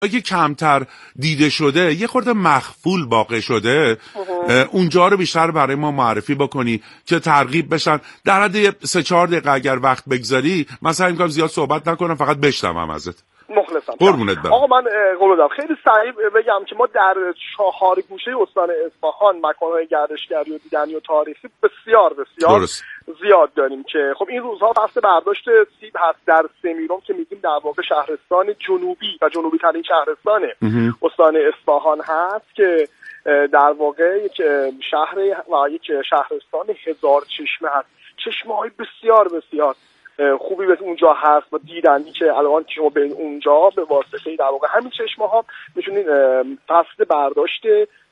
اگه کمتر دیده شده، یه خورده مخفول باقی شده، اونجا رو بیشتر برای ما معرفی بکنی که ترغیب بشن. در حد 3-4 دقیقه اگر وقت بگذاری، مثلا امکان زیاد صحبت نکنم، فقط بشنوم ازت. مخلصم. قربونت برم. آقا من قول دادم خیلی سریع بگم که ما در 4 گوشه استان اصفهان مکان‌های گردشگری و دیدنی و تاریخی بسیار درست. زیاد داریم که خب این روزها فصل برداشت سیب هست. در سمیرم که میگیم در واقع شهرستان جنوبی و جنوبی ترین شهرستان استان اصفهان هست که در واقع یک شهر و یک شهرستان 1000 چشمه هست. چشمه‌های بسیار بسیار خوبی به اونجا هست و دیدنی که الان شما به اونجا به واسطه در واقع همین چشمه‌ها میتونید فصل برداشت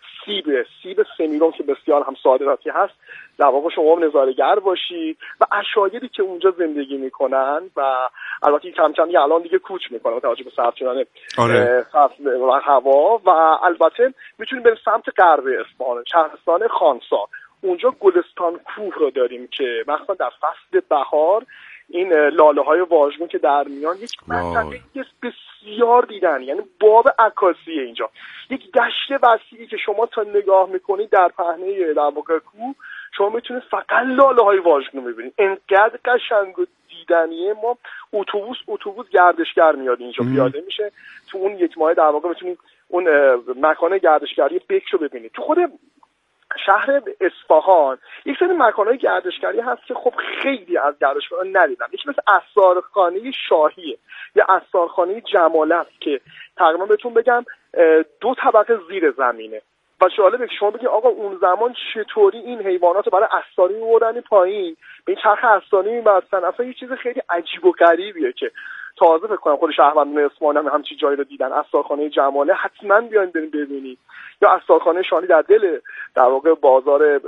سیب سمیرم که بسیار هم صادراتی هست در واقع شما نظاره‌گر باشید و عشایری که اونجا زندگی میکنن و البته کم کم الان دیگه کوچ میکنن با توجه به سرد شدن فصل و هوا و البته میتونید برید سمت غرب اصفهان شهرستان خانسار. اونجا گلستان کوه رو داریم که مثلا در فصل بهار این لاله های واژگون که در میان یک منطقه بسیار دیدنی، یعنی باب عکاسیه اینجا، یک دشت وسیعی که شما تا نگاه میکنید در پهنه در واقع کوه شما میتونید فقط لاله های واژگون ببینید. انقدر قشنگ و دیدنیه. ما اتوبوس گردشگر میاد اینجا پیاده میشه تو اون یک ماه در واقع میتونید اون مکان گردشگری بکر رو ببینید. تو خود شهر اصفهان یک سری مکان‌های گردشگری هست که خب خیلی از گردشگران ندیدن. یکی مثل عصارخانه شاهیه یا عصارخانه جماله است که تقریبا بهتون بگم 2 طبقه زیر زمینه و جالبه که شما بگید آقا اون زمان چطوری این حیوانات رو برای عصاری می‌بردن پایین، به این چرخ عصاری می‌بستن. اصلا یه چیز خیلی عجیب و غریبیه که تازه فکر کنم خود شهروندان اصفهان هم همچین جایی رو دیدن. عصارخانه جماله حتما بیاین بریم ببینید، یا عصارخانه شاهی در دل در واقع بازار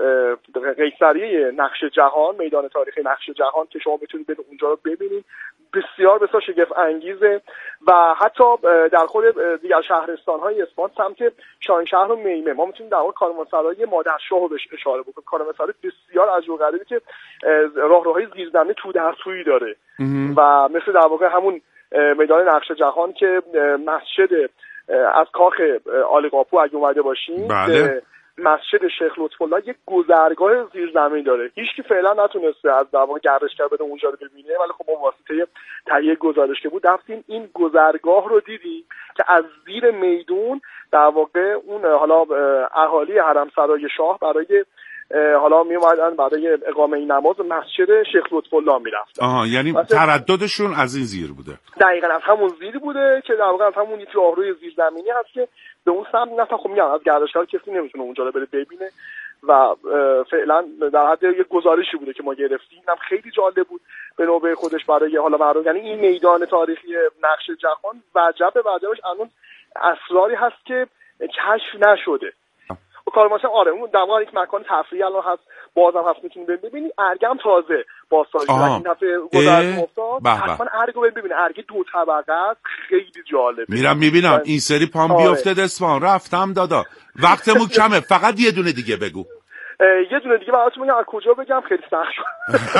قیصریه نقش جهان، میدان تاریخی نقش جهان که شما میتونید برید اونجا رو ببینید. بسیار بسیار شگفت انگیزه. و حتی در خود دیگر شهرستان‌های اصفهان سمت شاهینشهر و میمه ما میتونیم در واقع کاروانسرای مادرشاه رو بهش اشاره بکنیم. کاروانسرای بسیار عجیب و غریبی که راهروهای زیرزمینی تو در تویی داره و مثل در واقع همون میدان نقش جهان که مسجد از کاخ آل قاپو اگه اومده باشین بله. مسجد شیخ لطف الله یک گذرگاه زیرزمینی داره. هیچکی فعلا نتونسته از در واقع گردشگر بده اونجا رو ببینه، ولی خب با واسطه تهیه گزارش که بود رفتیم این گذرگاه رو دیدیم که از زیر میدون در واقع اون حالا اهالی حرمسرای شاه برای حالا می اومدن برای اقامه نماز مسجد شیخ لطف الله میرفتن. یعنی ترددشون از این زیر بوده. دقیقاً از همون زیر بوده که در واقع از همون یک راهروی زیرزمینی هست که به اون سمت نفت. خب میگم از گردشگر کسی نمیتونه اونجا رو بره ببینه و فعلا در حد یک گزارشی بوده که ما گرفتیم. هم خیلی جالب بود به نوبه خودش برای حالا مردم. یعنی این میدان تاریخی نقش جهان وجبش الان اسراری هست که کشف نشده. و کارماشم آره اون در واقع یک مکان تفریحی الان هست، بازم هست میتونید ببینید. ارگم تازه بازسازی شده این دفعه گذشته افتاد. حتما ارگو ببینید. ارگ 2 طبقه است، خیلی جالبه. میرم میبینم این سری پام بیفته اصفهان. رفتم دادا وقتمون کمه، فقط یه دونه دیگه بگو. یه دونه دیگه براتون میگم. از کجا بگم؟ خیلی سخت شد.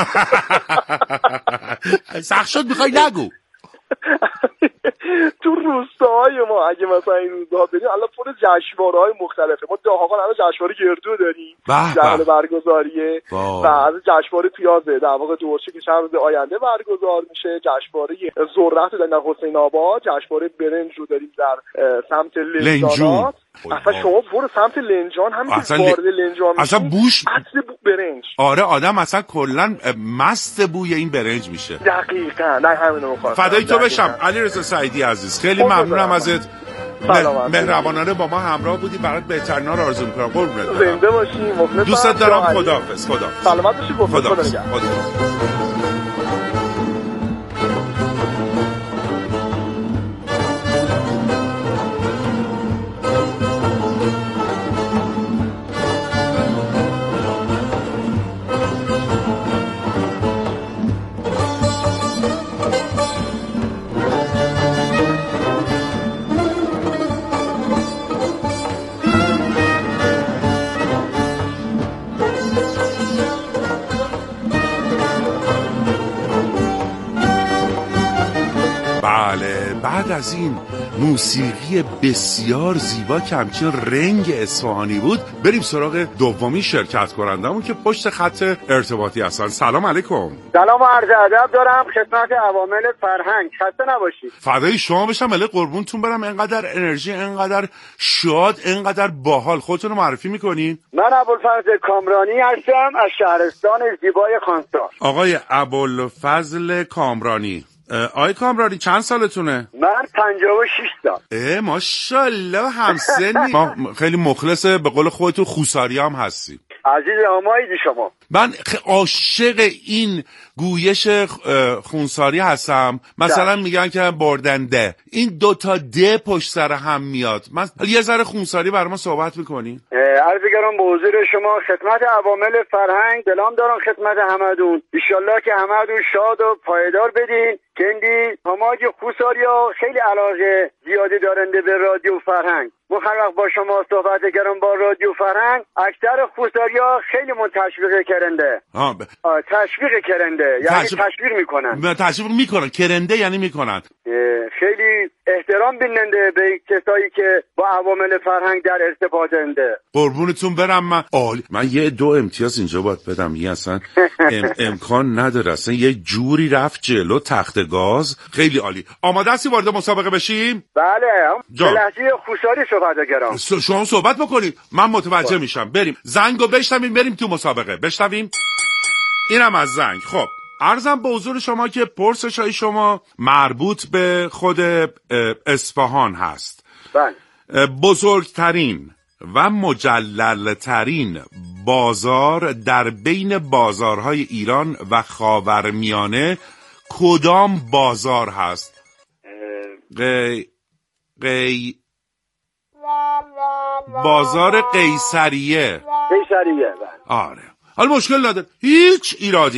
سخت شد میخوای نگو. تو روستاهای ما اگه مثلا این روزها بریم الان پر جشنواره‌های مختلفه. ما دهاقان الان جشنواره گردو داریم جشن برگزاریه و از جشنواره پیازه در واقع دورچه که چند روز آینده برگزار میشه. جشنواره ذرت در حسین آباد، جشنواره برنج رو داریم در سمت لنجان. اصلا شما برو سمت لنجان همین که وارد لنجان اصلا بوش برنج. آره آدم اصلا کلا مست بوی این برنج میشه. دقیقاً نه همینو می‌خواستم. فدای تو بشم علیرضا سعیدی عزیز، خیلی ممنونم ازت. مهربانانه با ما همراه بودی، برات بهترینا رو آرزو می‌کنم. قربونت برم. زنده باشی. مخلصم. دوست دارم. خداحافظ. سلامت باشی. خدا نگهدار. بعد از این موسیقی بسیار زیبا که همچین رنگ اصفهانی بود. بریم سراغ دومی شرکت کنندمون که پشت خط ارتباطی هستن. سلام علیکم. سلام و عرض ادب دارم خدمت عوامل فرهنگ. خسته نباشید. فدای شما بشم. علی قربونتون برم. انقدر انرژی، انقدر شاد، انقدر باحال. خودتون رو معرفی میکنین؟ من ابوالفضل کامرانی هستم از شهرستان زیبای خانسار. آقای ابوالفضل کامرانی. آقای کامرانی چند سالتونه؟ من 56 سال. ماشاءالله همسنی. ما خیلی مخلصه، به قول خودتون خوساری هم هستیم. عزیز همایدی شما. من عاشق این گویش خونساری هستم. مثلا میگن که بردنده، این دوتا د پشت سر هم میاد. من یه ذره خونساری برای ما صحبت میکنین؟ عرض گرم به حضور شما خدمت عوامل فرهنگ. دلام دارم خدمت همدون، ایشالله که همدون شاد و پایدار بدین. کندی هماج خوساریا خیلی علاقه زیادی دارنده به رادیو فرهنگ. مخرق با شما صحبت کردم با رادیو فرهنگ. اکثر خوساریا خیلی من تشویق کرنده. تشویق کرنده یعنی تشویق میکنن. تشویق میکنن. کرنده یعنی میکنن. خیلی احترام بیننده به کسایی که با عوامل فرهنگ در ارتباطنده. قربونتون برم. من عالی. من یه دو امتیاز اینجا باید بدم. یه اصلا امکان نداره. اصلا یه جوری رفت جلو تخت گاز. خیلی عالی. آماده هستی وارد مسابقه بشیم؟ بله. به لحظه خوساری صحبت کردم. شما صحبت بکنید من متوجه میشم. بریم زنگو بشنویم بریم تو مسابقه. بشنویم. اینم از زنگ. خب عرضم به حضور شما که پرسش‌های شما مربوط به خود اصفهان هست. بله. بزرگترین و مجللترین بازار در بین بازارهای ایران و خاورمیانه کدام بازار هست؟ بازار قیصریه. قیصریه. آره. حالا مشکل نداره. هیچ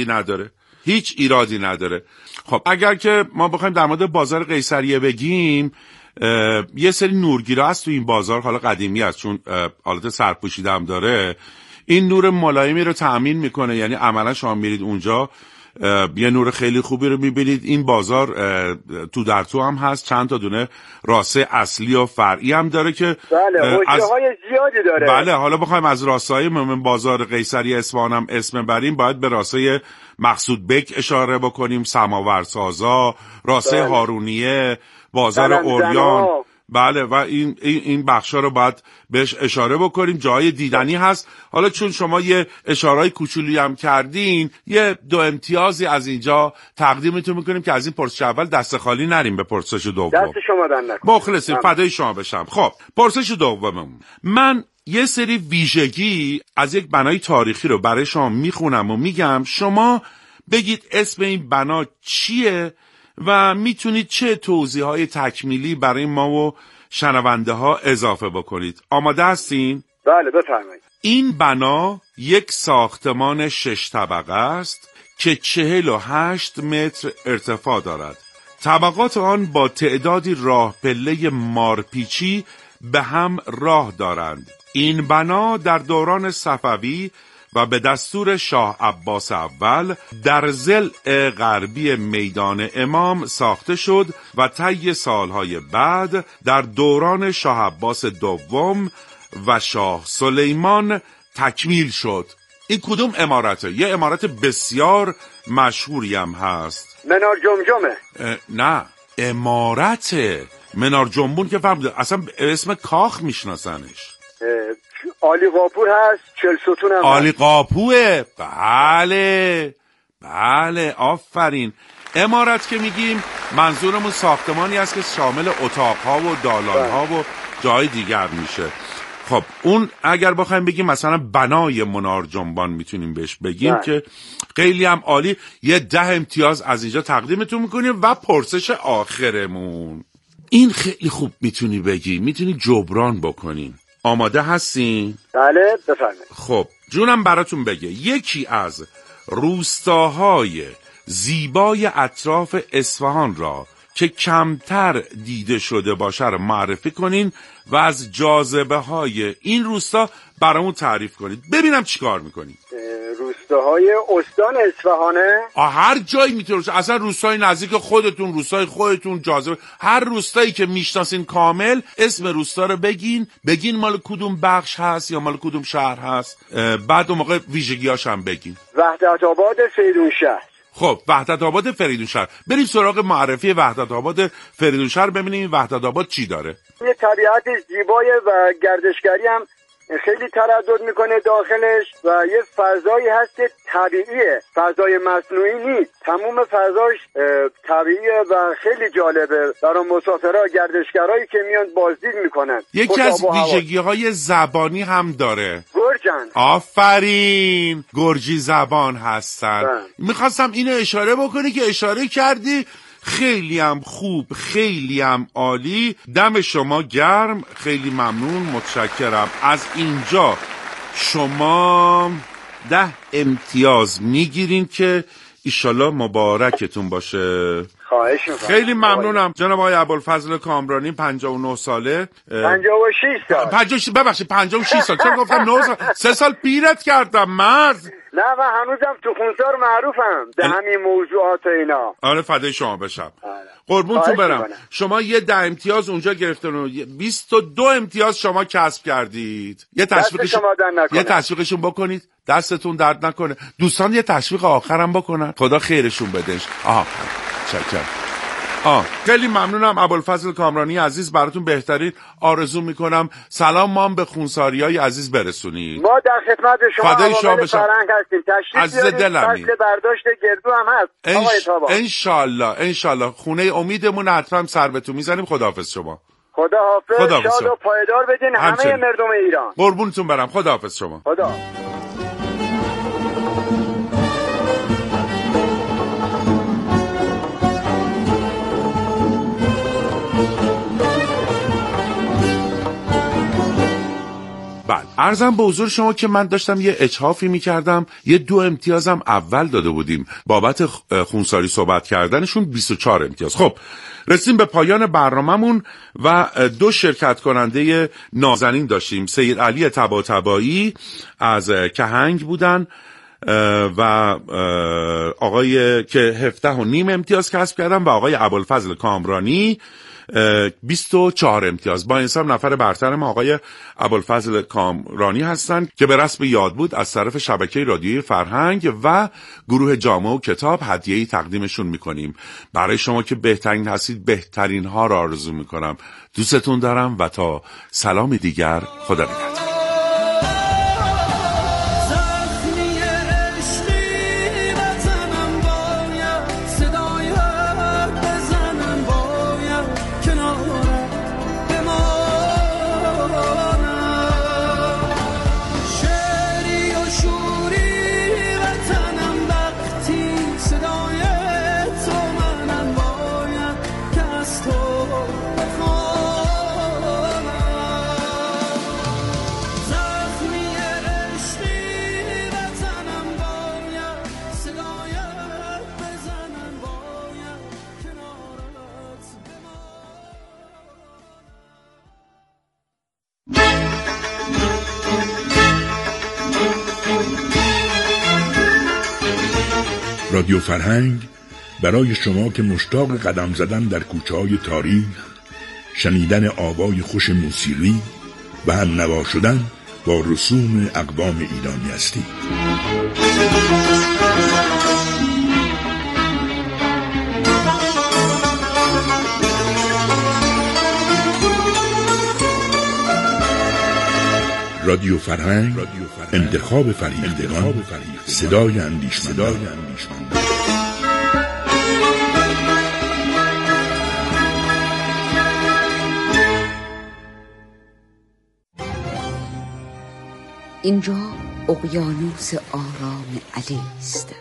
ایرادی نداره. خب اگر که ما بخوایم در مورد بازار قیصریه بگیم، یه سری نورگیرا هست تو این بازار. حالا قدیمی هست چون حالت سرپوشیده هم داره. این نور ملایمی رو تأمین میکنه. یعنی عملا شما میرید اونجا یه نور خیلی خوبی رو میبینید. این بازار تو در تو هم هست. چند تا دونه راسته اصلی و فرعی هم داره که بله حوزه‌های زیادی داره. بله. حالا بخوایم از راستای بازار قیصری اصفهان هم اسم بریم، باید به راسته مقصود بک اشاره بکنیم، سماورسازا، راسته بله. هارونیه، بازار اوریان. بله. و این بخشا رو باید بهش اشاره بکنیم. جای دیدنی هست. حالا چون شما یه اشارهای کوچولی هم کردین، یه دو امتیازی از اینجا تقدیمتون میکنیم که از این پرسش اول دست خالی نریم به پرسش دوم. دست شما در نکنم. مخلصیم. فدای شما بشم. خب پرسش دومم، من یه سری ویژگی از یک بنای تاریخی رو برای شما میخونم و میگم شما بگید اسم این بنا چیه و میتونید چه توضیحات تکمیلی برای ما و شنونده ها اضافه بکنید. آماده هستین؟ بله بفرمایید. این بنا یک ساختمان 6 طبقه است که 48 متر ارتفاع دارد. طبقات آن با تعدادی راه پله مارپیچی به هم راه دارند. این بنا در دوران صفوی و به دستور شاه عباس اول در ضلع غربی میدان امام ساخته شد و طی سالهای بعد در دوران شاه عباس دوم و شاه سلیمان تکمیل شد. این کدوم امارته؟ یه امارت بسیار مشهوری هم هست. منار جمجمه. نه امارت منار جنبون که فهمده اصلا اسم کاخ میشناسنش. عالی قاپور هست. 40 ستون هم عالی قاپوه. بله آفرین. امارت که میگیم منظورمون ساختمانی است که شامل اتاقها و دالانها و جای دیگر میشه. خب اون اگر بخوایم بگیم مثلا بنای منار جنبان میتونیم بهش بگیم که خیلی هم عالی. یه 10 امتیاز از اینجا تقدیمتون میکنیم. و پرسش آخرمون، این خیلی خوب میتونی بگی، میتونی جبران بکنین. آماده هستین؟ بله بفرمایید. خب جونم براتون بگه یکی از روستاهای زیبای اطراف اصفهان را که کمتر دیده شده باشه رو معرفی کنین و از جاذبه های این روستا برامون تعریف کنید. ببینم چیکار میکنید. روستاهای استان اصفهانه؟ هر جایی میتونه، اصلا روستای نزدیک خودتون، روستای خودتون جاذبه، هر روستایی که میشناسین کامل اسم روستا رو بگین مال کدوم بخش هست یا مال کدوم شهر هست، بعد اون موقع ویژگیاش هم بگین. وحدت آباد فریدونشهر. خب وحدت آباد فریدونشهر، بریم سراغ معرفی وحدت آباد فریدونشهر، ببینیم وحدت آباد چی داره. یه طبیعت زیبای و گردشگری هم خیلی تردد میکنه داخلش و یه فضایی هست که طبیعیه، فضای مصنوعی نیست، تموم فضاش طبیعیه و خیلی جالبه برای مسافرها، گردشگرایی که میان بازدید میکنن. یکی از ویژگی‌های زبانی هم داره. گرجن. آفرین، گرجی زبان هستن. میخواستم اینو اشاره بکنی که اشاره کردی، خیلی هم خوب، خیلی هم عالی، دم شما گرم، خیلی ممنون، متشکرم. از اینجا شما 10 امتیاز میگیرین که ایشالله مبارکتون باشه. خواهش میکنم. خیلی ممنونم جناب آقای ابوالفضل کامرانی، 59 ساله. 56 سال. ببخشید 56 سال. چرا گفتم 9 سال؟ 3 سال پیرت کردم مرد. نه و هنوزم تو خونسار معروفم به همین موضوعات و اینا. آره فدای شما بشم. قربونتون برم. شما یه 10 امتیاز اونجا گرفتن و 22 امتیاز شما کسب کردید. یه تشویقشون بکنید، دستتون درد نکنه. دوستان یه تشویق آخرم بکنن، خدا خیرشون بدهش. شکر. خیلی ممنونم ابوالفضل کامرانی عزیز، براتون بهترین آرزو میکنم. سلام ما هم به خونساریای عزیز برسونید. ما در خدمت شما عوامل فرهنگ هستیم. تشریف بیارید، فصل برداشت گردو هم هست. آقای تابا انشالله خونه امیدمون حتما سر به تو میزنیم. خداحافظ شما. خداحافظ. شاد و پایدار بدین همه مردم ایران. قربونتون برم. خداحافظ شما. خدا. بله، عرضم به حضور شما که من داشتم یه اجحافی میکردم، یه 2 امتیازم اول داده بودیم بابت خونساری صحبت کردنشون، 24 امتیاز. خب رسیم به پایان برنامه‌مون و 2 شرکت کننده نازنین داشتیم. سید علی طباطبایی از کهنگ بودن و آقای که 17.5 امتیاز کسب کردن و آقای ابوالفضل کامرانی 24 امتیاز. با انصاف نفر برتر ما آقای ابوالفضل کامرانی هستند که به رسم یاد بود از طرف شبکه رادیویی فرهنگ و گروه جامعه و کتاب هدیه‌ای تقدیمشون میکنیم. برای شما که بهترین هستید، بهترین ها را آرزو میکنم. دوستتون دارم و تا سلام دیگر، خدا نگهدار. رادیو فرهنگ برای شما که مشتاق قدم زدن در کوچه‌های تاریخ، شنیدن آوای خوش موسیقی و هم نوا شدن با رسوم اقوام ایرانی هستید. رادیو فرهنگ، انتخاب فریختگان، صدای اندیشمندان. اینجا اقیانوس آرام علی است.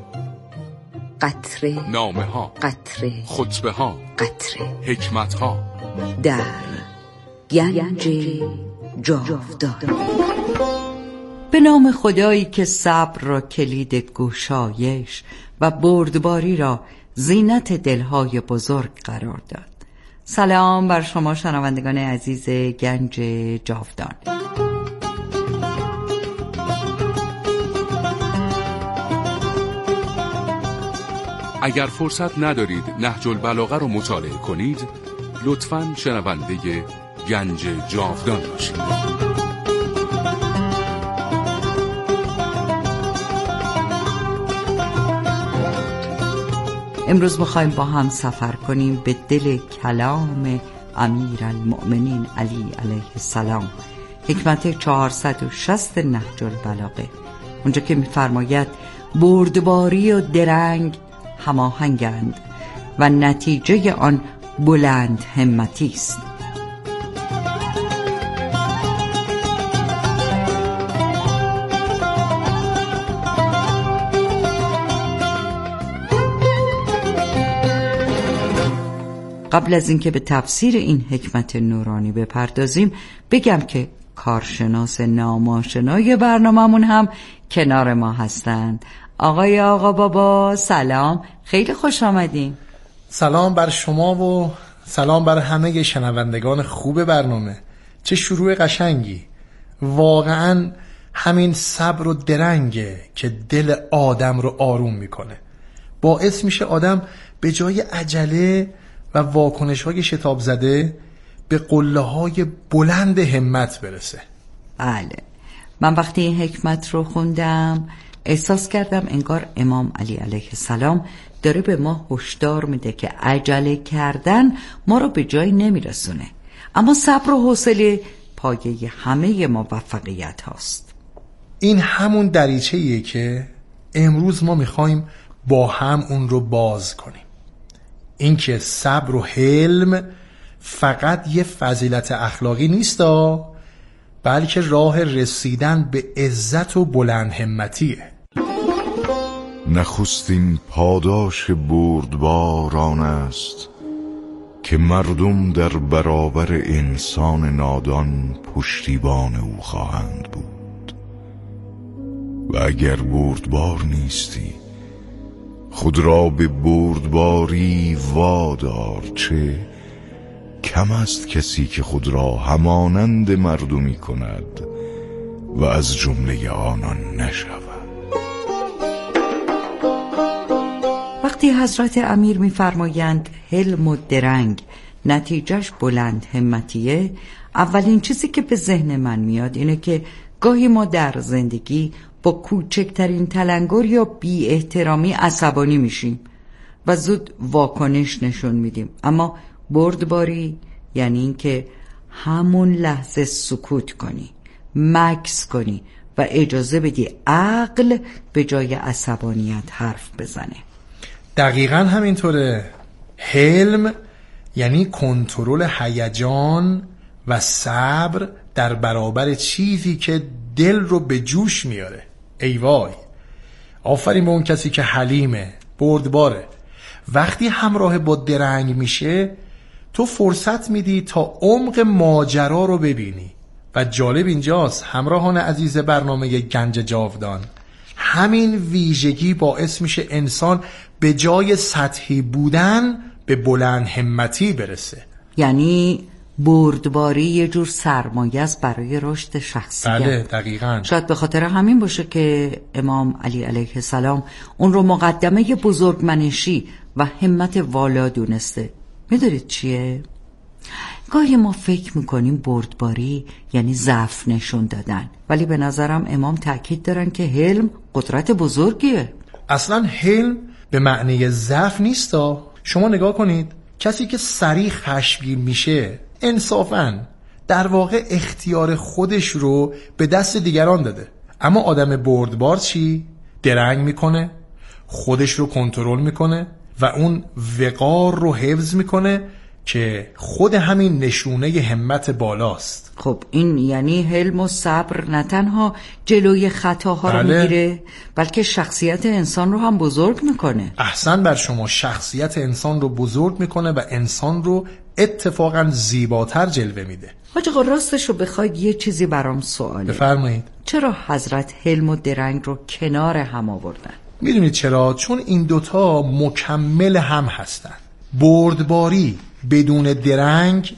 قطره نامه ها، قطره خطبه ها، قطره حکمت ها در گنج جاودان. به نام خدایی که صبر را کلید گشایش و بردباری را زینت دلهای بزرگ قرار داد. سلام بر شما شنوندگان عزیز گنج جاودان. اگر فرصت ندارید نهج البلاغه رو مطالعه کنید، لطفاً شنونده گنج جاودان باشید. امروز می‌خوایم با هم سفر کنیم به دل کلام امیرالمؤمنین علی علیه السلام، حکمت 460 نهج البلاغه، اونجا که می‌فرماید بردباری و درنگ هماهنگند و نتیجه آن بلند همتی است. قبل از اینکه به تفسیر این حکمت نورانی بپردازیم، بگم که کارشناس ناماشنای برنامه‌مون هم کنار ما هستند. آقا بابا سلام، خیلی خوش آمدین. سلام بر شما و سلام بر همه شنوندگان خوب برنامه. چه شروع قشنگی. واقعا همین صبر و درنگه که دل آدم رو آروم میکنه، باعث میشه آدم به جای عجله و واکنش‌های شتاب زده به قله‌های بلند همت برسه. بله، من وقتی این حکمت رو خوندم احساس کردم انگار امام علی علیه السلام داره به ما هشدار میده که عجله کردن ما رو به جای نمیرسونه، اما صبر و حوصله پایه همه موفقیت هاست. این همون دریچه‌ایه که امروز ما میخوایم با هم اون رو باز کنیم. اینکه صبر و حلم فقط یه فضیلت اخلاقی نیستا، بلکه راه رسیدن به عزت و بلند همتیه. نخستین پاداش بردبار آن است که مردم در برابر انسان نادان پشتیبان او خواهند بود. و اگر بردبار نیستی، خود را به بردباری وادار، چه کم است کسی که خود را همانند مردمی کند و از جمله آنان نشود. وقتی حضرت امیر می‌فرمایند حلم و درنگ نتیجهش بلند همتیه، اولین چیزی که به ذهن من میاد اینه که گاهی ما در زندگی با کوچکترین تلنگر یا بی احترامی عصبانی میشیم و زود واکنش نشون میدیم، اما بردباری یعنی این که همون لحظه سکوت کنی، مکث کنی و اجازه بدی عقل به جای عصبانیت حرف بزنه. دقیقاً همینطوره. حلم یعنی کنترل هیجان و صبر در برابر چیزی که دل رو به جوش میاره. ای وای، آفرین به اون کسی که حلیمه، بردباره. وقتی همراه با درنگ میشه تو فرصت میدی تا عمق ماجرا رو ببینی. و جالب اینجاست همراهان عزیز برنامه گنج جاودان، همین ویژگی باعث میشه انسان به جای سطحی بودن به بلند همتی برسه. یعنی بردباری یه جور سرمایه است برای رشد شخصیت. بله دقیقاً. شاید به خاطر همین باشه که امام علی علیه السلام اون رو مقدمه بزرگمنشی و همت والا دونسته. میدونید چیه؟ گاهی ما فکر میکنیم بردباری یعنی ضعف نشون دادن، ولی به نظرم امام تأکید دارن که حلم قدرت بزرگیه. اصلا حلم به معنی ضعف نیستا. شما نگاه کنید، کسی که سریع خشمگین میشه انصافاً در واقع اختیار خودش رو به دست دیگران داده. اما آدم بردبار چی؟ درنگ میکنه، خودش رو کنترل میکنه و اون وقار رو حفظ میکنه که خود همین نشونه همت بالاست. خب این یعنی حلم و صبر نه تنها جلوی خطاها رو میگیره، بلکه شخصیت انسان رو هم بزرگ میکنه. احسن بر شما، شخصیت انسان رو بزرگ میکنه و انسان رو اتفاقا زیباتر جلوه میده. حاج آقا راستش رو بخواید یه چیزی برام سواله. بفرمایید. چرا حضرت حلم و درنگ رو کنار هم آوردن؟ میدونید چرا؟ چون این دوتا مکمل هم هستن. بردباری بدون درنگ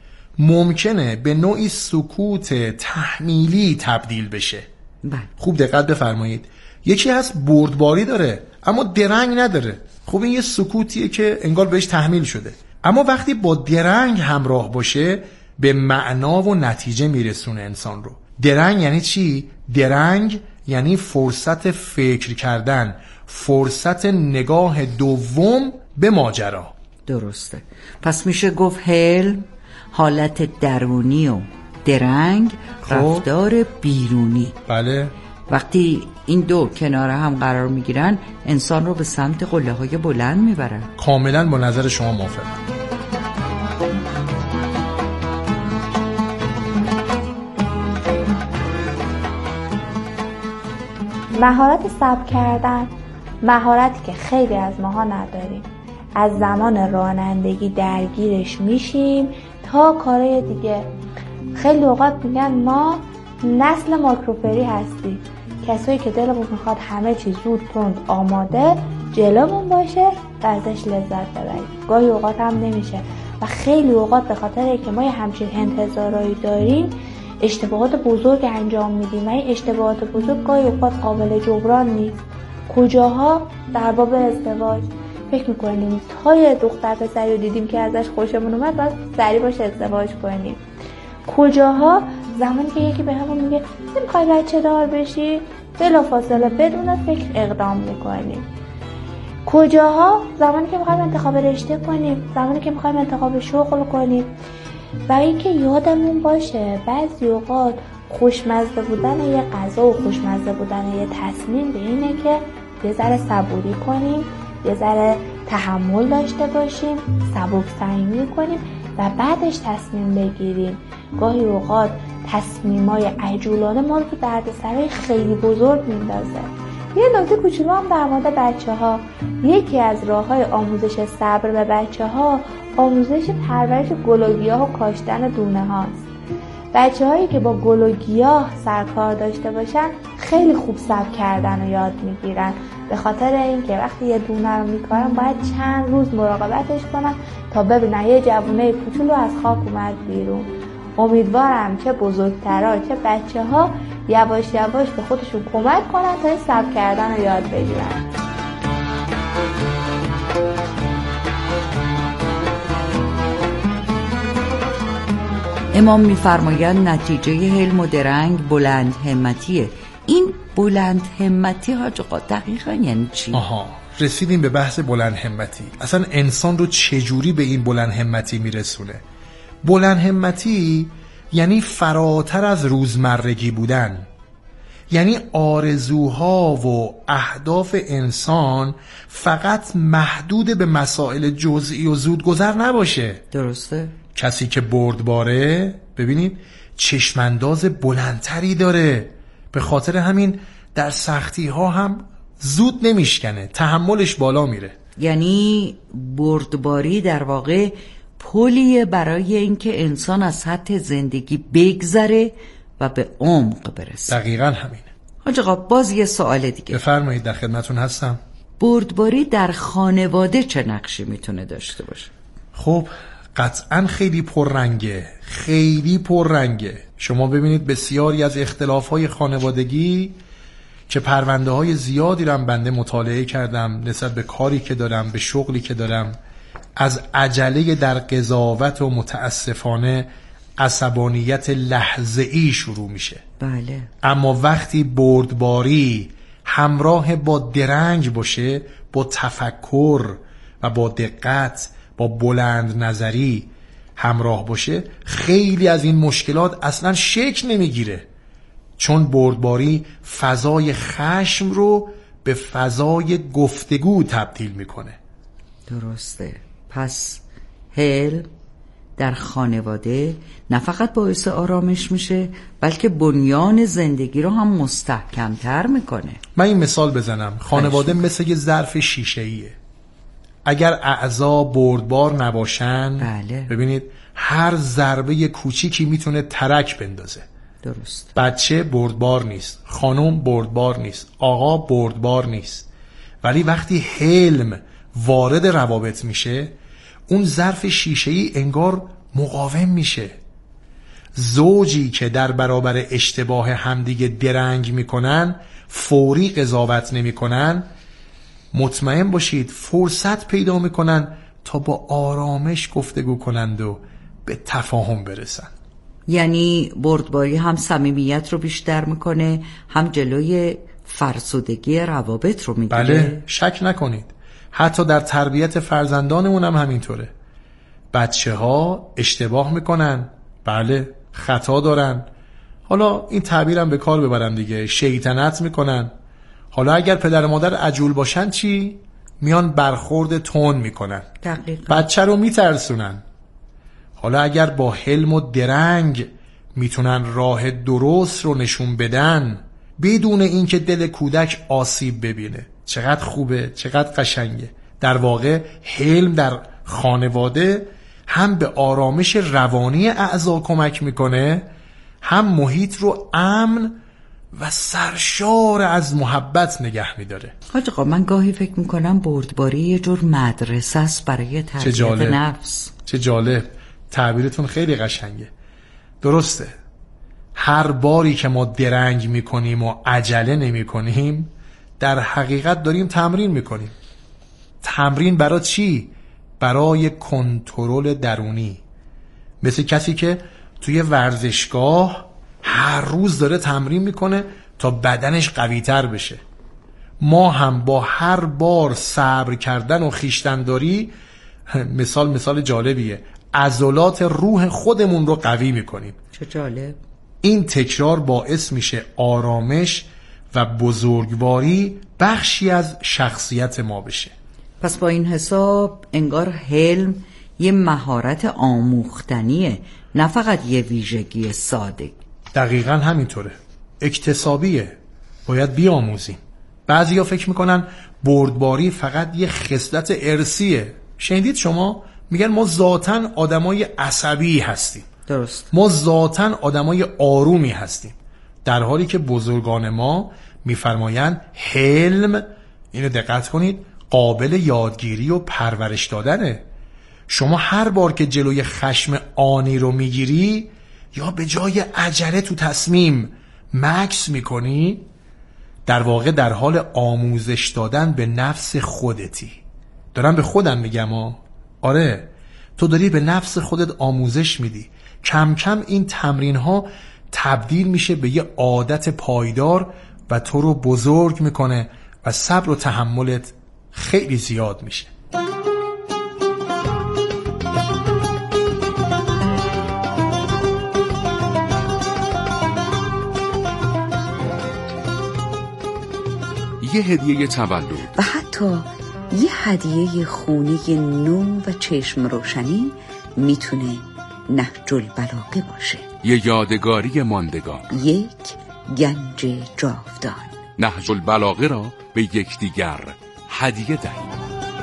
ممکنه به نوعی سکوت تحمیلی تبدیل بشه. بله. خوب دقت بفرمایید. یکی هست بردباری داره اما درنگ نداره، خب این یه سکوتیه که انگار بهش تحمیل شده. اما وقتی با درنگ همراه باشه به معنا و نتیجه میرسونه انسان رو. درنگ یعنی چی؟ درنگ یعنی فرصت فکر کردن، فرصت نگاه دوم به ماجرا. درسته. پس میشه گفت حلم حالت درونی و درنگ رفتار بیرونی. بله. وقتی این دو کنار هم قرار میگیرن انسان رو به سمت قله‌های بلند میبرن. کاملا با نظر شما موافقم. مهارت صبر کردن، مهارتی که خیلی از ماها نداریم. از زمان رانندگی درگیرش میشیم تا کارهای دیگه. خیلی اوقات میگن ما نسل ماکروفری هستیم، کسایی که دلمون میخواد همه چیز زود تند آماده جلومون باشه و ازش لذت ببریم. گاهی اوقات هم نمیشه و خیلی اوقات به خاطر که ما یه همچین انتظارایی داریم اشتباهات بزرگ انجام میدیم و این اشتباهات بزرگ گاهی اوقات قابل جبران نیست. کجاها؟ در باب ازدواج فکر میکنیم تا یه دختر پسری رو دیدیم که ازش خوشمون اومد باید سریع باشه ازدواج کنیم. کجاها؟ زمانی که یکی به همون میگه نمیخوای بچه دار بشی بلافاصله بدون فکر اقدام میکنیم. کجاها؟ زمانی که میخوایم انتخاب رشته کنیم، زمانی که میخوایم انتخاب شغل کنیم. و اینکه یادمون باشه بعضی اوقات خوشمزه بودن یه غذا و خوشمزه بودن یه تصمیم به اینه که یه ذره صبوری کنیم، یه ذره تحمل داشته باشیم، سبک سنگینی کنیم و بعدش تصمیم بگیریم. گاهی اوقات تصمیمای عجولانه ما رو تو دردسرای خیلی بزرگ میندازه. یه نکته کوچولو هم در مورد بچه‌ها، یکی از راه‌های آموزش صبر به بچه‌ها آموزش پرورش گل و گیاه و کاشتن دونه هاست. بچه‌هایی که با گل و گیاه سرکار داشته باشن خیلی خوب صبر کردن رو یاد میگیرن، به خاطر اینکه وقتی یه دونه رو میکارن باید چند روز مراقبتش کنن تا ببینن یه جوونه کوچولو از خاک اومد بیرون. امیدوارم چه بزرگترها چه بچه‌ها یواش یواش به خودشون کمک کنن تا این صبر کردن رو یاد بگیرن. امام می‌فرمایند نتیجه حلم و درنگ بلند همتیه. این بلند همتی حاج آقا دقیقاً یعنی چی؟ رسیدیم به بحث بلند همتی. اصلا انسان رو چجوری به این بلند همتی میرسونه؟ بلند همتی یعنی فراتر از روزمرگی بودن، یعنی آرزوها و اهداف انسان فقط محدود به مسائل جزئی و زودگذر نباشه. درسته؟ کسی که بردباره ببینید چشمانداز بلندتری داره، به خاطر همین در سختی ها هم زود نمیشکنه، تحملش بالا میره. یعنی بردباری در واقع پلیه برای اینکه انسان از سطح زندگی بگذره و به عمق برسه. دقیقاً همینه. حاج آقا باز یه سوال دیگه. بفرمایید، در خدمتون هستم. بردباری در خانواده چه نقشی میتونه داشته باشه؟ خب قطعاً خیلی پررنگه، خیلی پررنگه. شما ببینید بسیاری از اختلاف‌های خانوادگی که پرونده‌های زیادی رو بنده مطالعه کردم نسبت به کاری که دارم، به شغلی که دارم، از عجله در قضاوت و متاسفانه عصبانیت لحظه‌ای شروع میشه. بله. اما وقتی بردباری همراه با درنگ باشه، با تفکر و با دقت، با بلند نظری همراه باشه، خیلی از این مشکلات اصلا شکل نمیگیره، چون بردباری فضای خشم رو به فضای گفتگو تبدیل میکنه. درسته. پس حلم در خانواده نه فقط باعث آرامش میشه بلکه بنیان زندگی رو هم مستحکم‌تر میکنه. من این مثال بزنم. خانواده مثل یه ظرف شیشه‌ایه. اگر اعضا بردبار نباشن، بله. ببینید هر ضربه کوچیکی میتونه ترک بندازه. درست. بچه بردبار نیست، خانم بردبار نیست، آقا بردبار نیست، ولی وقتی حلم وارد روابط میشه اون ظرف شیشه‌ای انگار مقاوم میشه. زوجی که در برابر اشتباه همدیگه درنگ میکنن، فوری قضاوت نمیکنن، مطمئن باشید فرصت پیدا میکنن تا با آرامش گفتگو کنند و به تفاهم برسن. یعنی بردباری هم صمیمیت رو بیشتر میکنه، هم جلوی فرسودگی روابط رو میگیره. بله، شک نکنید. حتی در تربیت فرزندانمون هم همینطوره. بچه ها اشتباه میکنن، بله، خطا دارن. حالا این تعبیرم به کار ببرم دیگه، شیطنت میکنن. حالا اگر پدر و مادر عجول باشن چی؟ میان برخورد تون میکنن، بچه رو میترسونن. حالا اگر با حلم و درنگ میتونن راه درست رو نشون بدن بدون اینکه دل کودک آسیب ببینه، چقدر خوبه، چقدر قشنگه. در واقع حلم در خانواده هم به آرامش روانی اعضا کمک میکنه، هم محیط رو امن و سرشار از محبت نگه میداره. حاج آقا، من گاهی فکر میکنم بردباری یه جور مدرسه است برای تربیت نفس. چه جالب، تعبیرتون خیلی قشنگه. درسته، هر باری که ما درنگ میکنیم و عجله نمی کنیم در حقیقت داریم تمرین میکنیم. تمرین برای چی؟ برای کنترل درونی. مثل کسی که توی ورزشگاه هر روز داره تمرین میکنه تا بدنش قوی تر بشه. ما هم با هر بار صبر کردن و خویشتن‌داری، مثال جالبیه، عضلات روح خودمون رو قوی میکنیم. چه جالب. این تکرار باعث میشه آرامش و بزرگواری بخشی از شخصیت ما بشه. پس با این حساب انگار حلم یه مهارت آموختنیه، نه فقط یه ویژگی ساده. دقیقاً همینطوره، اکتسابیه، باید بیاموزیم. بعضیا فکر میکنن بردباری فقط یه خصلت ارثیه. شنیدید شما؟ میگن ما ذاتاً آدمای عصبی هستیم. درست. ما ذاتاً آدمای آرومی هستیم، در حالی که بزرگان ما میفرمایند حلم، اینو دقت کنید، قابل یادگیری و پرورش دادنه. شما هر بار که جلوی خشم آنی رو میگیری یا به جای عجله تو تصمیم مکث میکنی، در واقع در حال آموزش دادن به نفس خودتی. دارم به خودم میگم آره، تو داری به نفس خودت آموزش میدی. کم کم این تمرین ها تبدیل میشه به یه عادت پایدار و تو رو بزرگ میکنه و صبر و تحملت خیلی زیاد میشه. یه هدیه تولد و حتی یه هدیه خونه نو و چشم روشنی میتونه نهج البلاغه باشه. یه یادگاری ماندگار، یک گنج جاودان. نهج البلاغه را به یکدیگر هدیه دهید.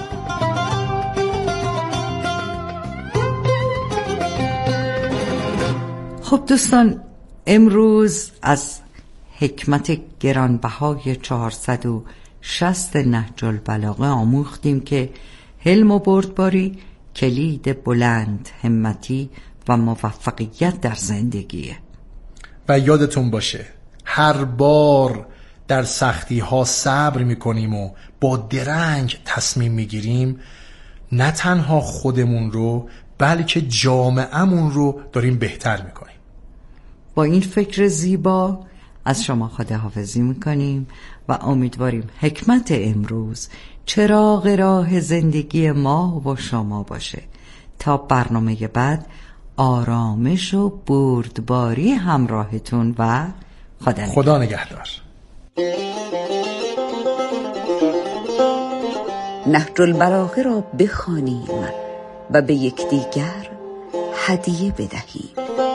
خب دوستان، امروز از حکمت گرانبهای 460 نهج البلاغه آموختیم که حلم و بردباری کلید بلند همتی و موفقیت در زندگیه. و یادتون باشه هر بار در سختی ها صبر میکنیم و با درنگ تصمیم میگیریم، نه تنها خودمون رو بلکه جامعه‌مون رو داریم بهتر میکنیم. با این فکر زیبا از شما خداحافظی میکنیم و امیدواریم حکمت امروز چراغ راه زندگی ما و شما باشه. تا برنامه بعد، آرامش و بردباری همراهتون و خدا نگهدار. نهج البلاغه را بخوانیم و به یکدیگر هدیه بدهیم.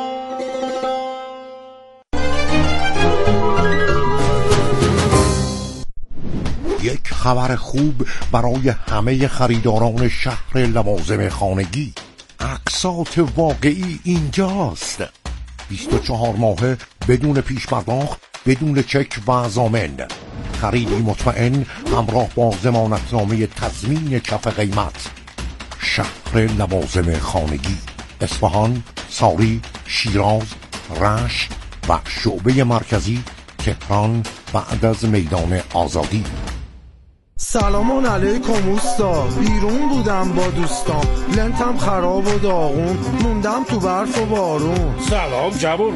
یک خبر خوب برای همه خریداران شهر لوازم خانگی. اقساط واقعی اینجاست. 24 ماهه بدون پیش پرداخت، بدون چک و ضامن. خریدی مطمئن همراه با ضمانتنامه تضمین کف قیمت. شهر لوازم خانگی، اصفهان، ساری، شیراز، رشت و شعبه مرکزی تهران بعد از میدان آزادی. سلامان علیکم اوستا، بیرون بودم با دوستام، لنتم خراب و داغون، موندم تو برف و بارون. سلام جوون،